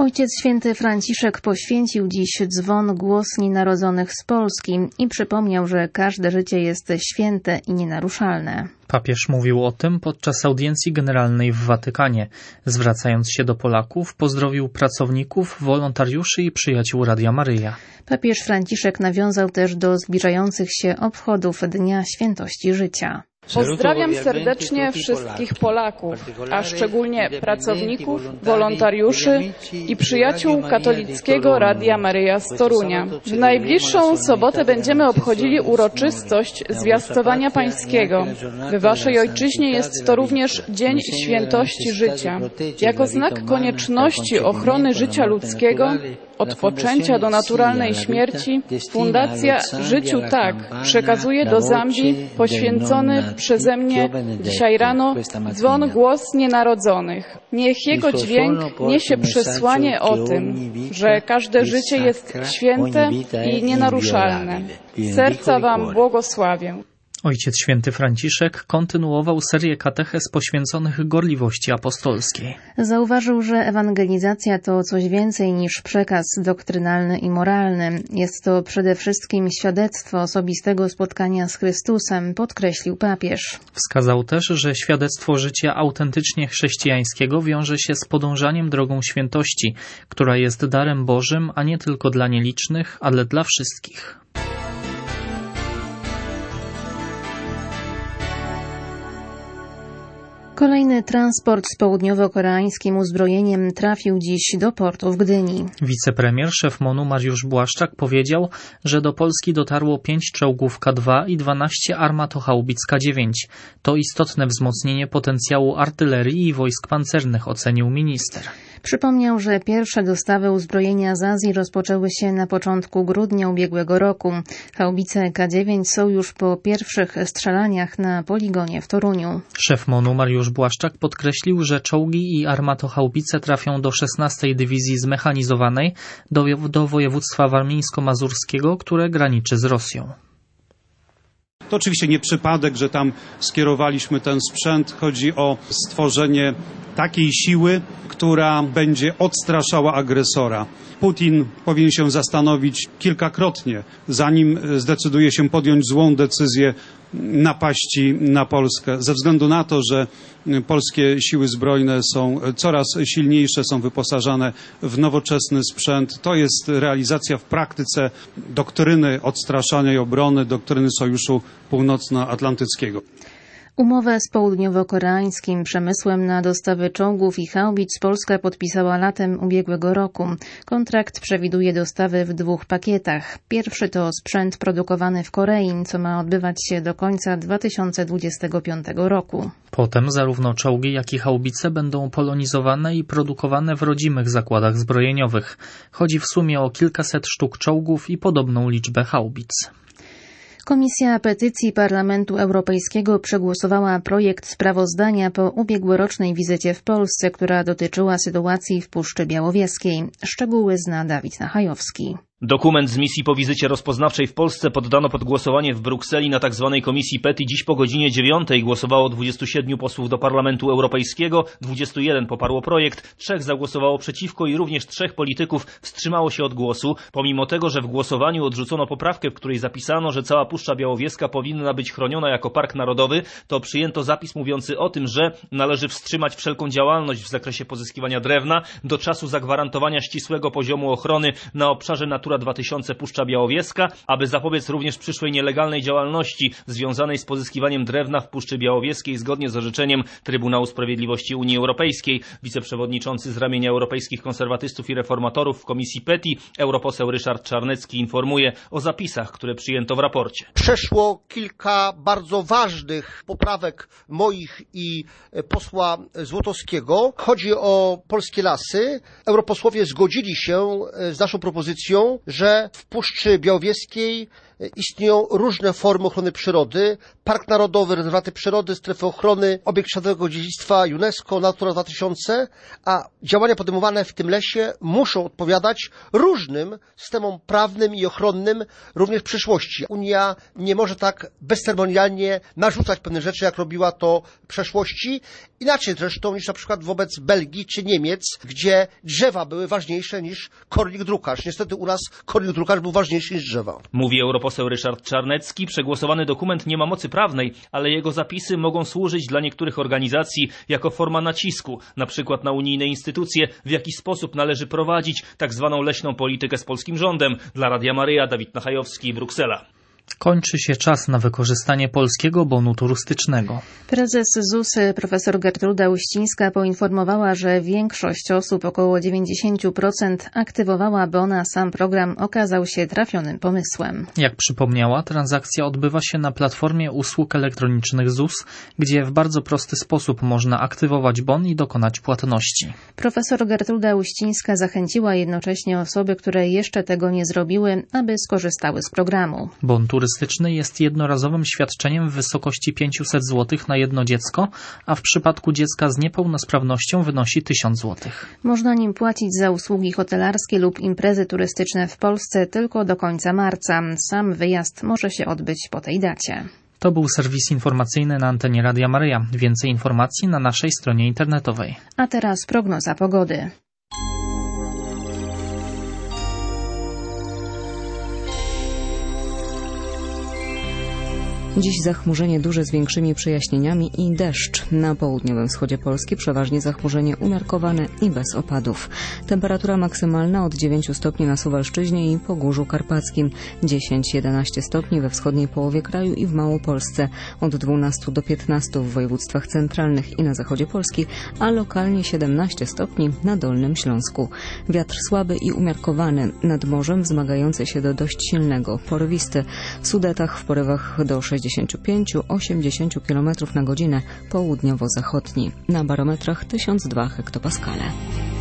Ojciec Święty Franciszek poświęcił dziś dzwon Głos Nienarodzonych z Polski i przypomniał, że każde życie jest święte i nienaruszalne. Papież mówił o tym podczas audiencji generalnej w Watykanie. Zwracając się do Polaków, pozdrowił pracowników, wolontariuszy i przyjaciół Radia Maryja. Papież Franciszek nawiązał też do zbliżających się obchodów Dnia Świętości Życia. Pozdrawiam serdecznie wszystkich Polaków, a szczególnie pracowników, wolontariuszy i przyjaciół katolickiego Radia Maryja z Torunia. W najbliższą sobotę będziemy obchodzili uroczystość Zwiastowania Pańskiego. W Waszej ojczyźnie jest to również Dzień Świętości Życia. Jako znak konieczności ochrony życia ludzkiego, od poczęcia do naturalnej śmierci, Fundacja Życiu Tak przekazuje do Zambii poświęcony przeze mnie dzisiaj rano dzwon Głos Nienarodzonych. Niech jego dźwięk niesie przesłanie o tym, że każde życie jest święte i nienaruszalne. Z serca Wam błogosławię. Ojciec Święty Franciszek kontynuował serię katechez poświęconych gorliwości apostolskiej. Zauważył, że ewangelizacja to coś więcej niż przekaz doktrynalny i moralny. Jest to przede wszystkim świadectwo osobistego spotkania z Chrystusem, podkreślił papież. Wskazał też, że świadectwo życia autentycznie chrześcijańskiego wiąże się z podążaniem drogą świętości, która jest darem Bożym, a nie tylko dla nielicznych, ale dla wszystkich. Kolejny transport z południowo-koreańskim uzbrojeniem trafił dziś do portu w Gdyni. Wicepremier, szef MON-u Mariusz Błaszczak powiedział, że do Polski dotarło 5 czołgów K2 i 12 armatochaubic K9. To istotne wzmocnienie potencjału artylerii i wojsk pancernych, ocenił minister. Przypomniał, że pierwsze dostawy uzbrojenia z Azji rozpoczęły się na początku grudnia ubiegłego roku. Haubice K9 są już po pierwszych strzelaniach na poligonie w Toruniu. Szef MON-u Mariusz Błaszczak podkreślił, że czołgi i armatochaubice trafią do 16. Dywizji Zmechanizowanej do województwa warmińsko-mazurskiego, które graniczy z Rosją. To oczywiście nie przypadek, że tam skierowaliśmy ten sprzęt. Chodzi o stworzenie takiej siły, która będzie odstraszała agresora. Putin powinien się zastanowić kilkakrotnie, zanim zdecyduje się podjąć złą decyzję napaści na Polskę. Ze względu na to, że polskie siły zbrojne są coraz silniejsze, są wyposażane w nowoczesny sprzęt. To jest realizacja w praktyce doktryny odstraszania i obrony, doktryny Sojuszu Północnoatlantyckiego. Umowę z południowo-koreańskim przemysłem na dostawy czołgów i haubic Polska podpisała latem ubiegłego roku. Kontrakt przewiduje dostawy w 2 pakietach. Pierwszy to sprzęt produkowany w Korei, co ma odbywać się do końca 2025 roku. Potem zarówno czołgi, jak i haubice będą polonizowane i produkowane w rodzimych zakładach zbrojeniowych. Chodzi w sumie o kilkaset sztuk czołgów i podobną liczbę haubic. Komisja Petycji Parlamentu Europejskiego przegłosowała projekt sprawozdania po ubiegłorocznej wizycie w Polsce, która dotyczyła sytuacji w Puszczy Białowieskiej. Szczegóły zna Dawid Nachajowski. Dokument z misji po wizycie rozpoznawczej w Polsce poddano pod głosowanie w Brukseli na tzw. Komisji Peti. Dziś po godzinie 9 głosowało 27 posłów do Parlamentu Europejskiego, 21 poparło projekt, 3 zagłosowało przeciwko i również 3 polityków wstrzymało się od głosu, pomimo tego, że w głosowaniu odrzucono poprawkę, w której zapisano, że cała Puszcza Białowieska powinna być chroniona jako park narodowy, to przyjęto zapis mówiący o tym, że należy wstrzymać wszelką działalność w zakresie pozyskiwania drewna do czasu zagwarantowania ścisłego poziomu ochrony na obszarze Natura 2000 Puszcza Białowieska, aby zapobiec również przyszłej nielegalnej działalności związanej z pozyskiwaniem drewna w Puszczy Białowieskiej zgodnie z orzeczeniem Trybunału Sprawiedliwości Unii Europejskiej. Wiceprzewodniczący z ramienia Europejskich Konserwatystów i Reformatorów w Komisji Peti, europoseł Ryszard Czarnecki, informuje o zapisach, które przyjęto w raporcie. Przeszło kilka bardzo ważnych poprawek moich i posła Złotowskiego. Chodzi o polskie lasy. Europosłowie zgodzili się z naszą propozycją, że w Puszczy Białowieskiej istnieją różne formy ochrony przyrody. Park Narodowy, rezerwaty przyrody, strefy ochrony, obiekt światowego dziedzictwa UNESCO, Natura 2000, a działania podejmowane w tym lesie muszą odpowiadać różnym systemom prawnym i ochronnym również w przyszłości. Unia nie może tak bezceremonialnie narzucać pewnych rzeczy, jak robiła to w przeszłości. Inaczej zresztą niż na przykład wobec Belgii czy Niemiec, gdzie drzewa były ważniejsze niż kornik drukarz. Niestety u nas kornik drukarz był ważniejszy niż drzewa. Mówi europoseł Ryszard Czarnecki. Przegłosowany dokument nie ma mocy prawnej, ale jego zapisy mogą służyć dla niektórych organizacji jako forma nacisku, na przykład na unijne instytucje, w jaki sposób należy prowadzić tak zwaną leśną politykę z polskim rządem. Dla Radia Maryja, Dawid Nachajowski, Bruksela. Kończy się czas na wykorzystanie polskiego bonu turystycznego. Prezes ZUS profesor Gertruda Uścińska poinformowała, że większość osób, około 90%, aktywowała bon, a sam program okazał się trafionym pomysłem. Jak przypomniała, transakcja odbywa się na platformie usług elektronicznych ZUS, gdzie w bardzo prosty sposób można aktywować bon i dokonać płatności. Profesor Gertruda Uścińska zachęciła jednocześnie osoby, które jeszcze tego nie zrobiły, aby skorzystały z programu. Bon turystyczny jest jednorazowym świadczeniem w wysokości 500 zł na jedno dziecko, a w przypadku dziecka z niepełnosprawnością wynosi 1000 zł. Można nim płacić za usługi hotelarskie lub imprezy turystyczne w Polsce tylko do końca marca. Sam wyjazd może się odbyć po tej dacie. To był serwis informacyjny na antenie Radia Maryja. Więcej informacji na naszej stronie internetowej. A teraz prognoza pogody. Dziś zachmurzenie duże z większymi przejaśnieniami i deszcz. Na południowym wschodzie Polski przeważnie zachmurzenie umiarkowane i bez opadów. Temperatura maksymalna od 9 stopni na Suwalszczyźnie i Pogórzu Karpackim, 10-11 stopni we wschodniej połowie kraju i w Małopolsce, od 12 do 15 w województwach centralnych i na zachodzie Polski, a lokalnie 17 stopni na Dolnym Śląsku. Wiatr słaby i umiarkowany, nad morzem wzmagający się do dość silnego, porywisty. W Sudetach w porywach do 65-80 km na godzinę, południowo-zachodni. Na barometrach 1002 hektopaskale.